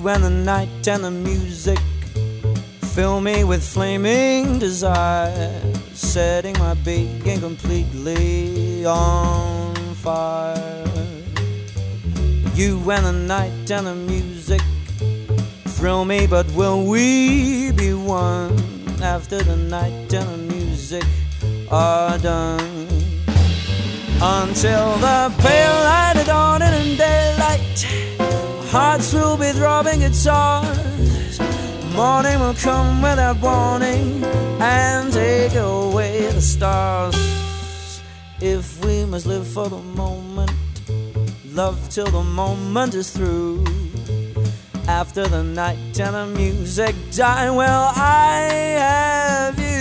and the night and the music fill me with flaming desire, setting my being completely on fire. You and the night and the music thrill me, but will we be one after the night and the music are done? Until the pale light of dawn and daylight, hearts will be throbbing guitars. Morning will come without warning and take away the stars. If we must live for the moment, love till the moment is through. After the night and the music die, well, I have you.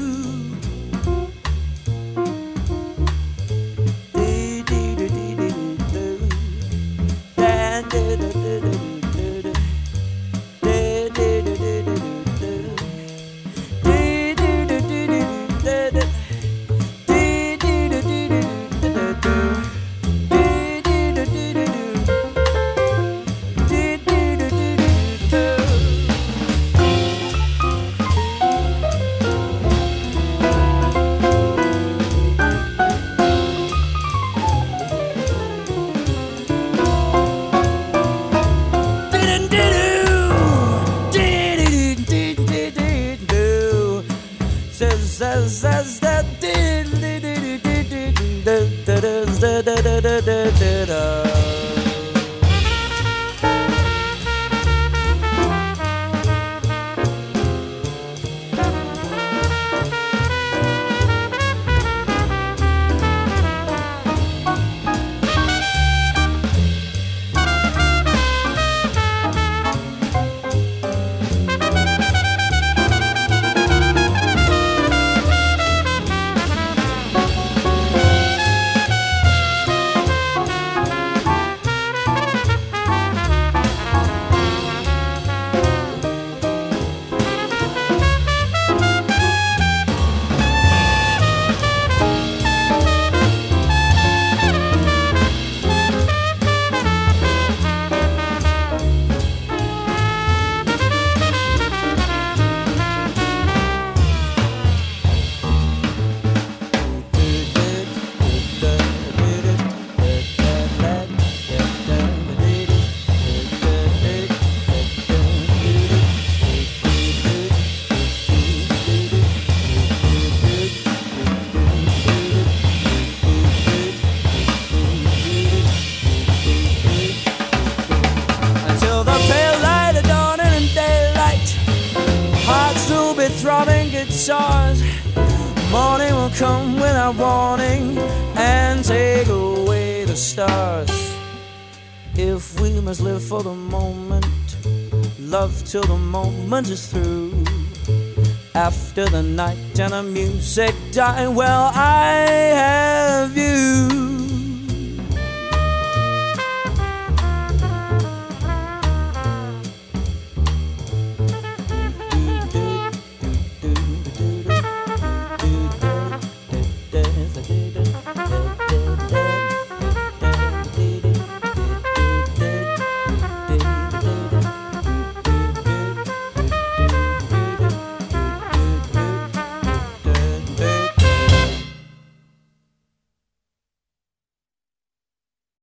Morning will come without warning and take away the stars. If we must live for the moment, love till the moment is through. After the night and the music die, well, I have you.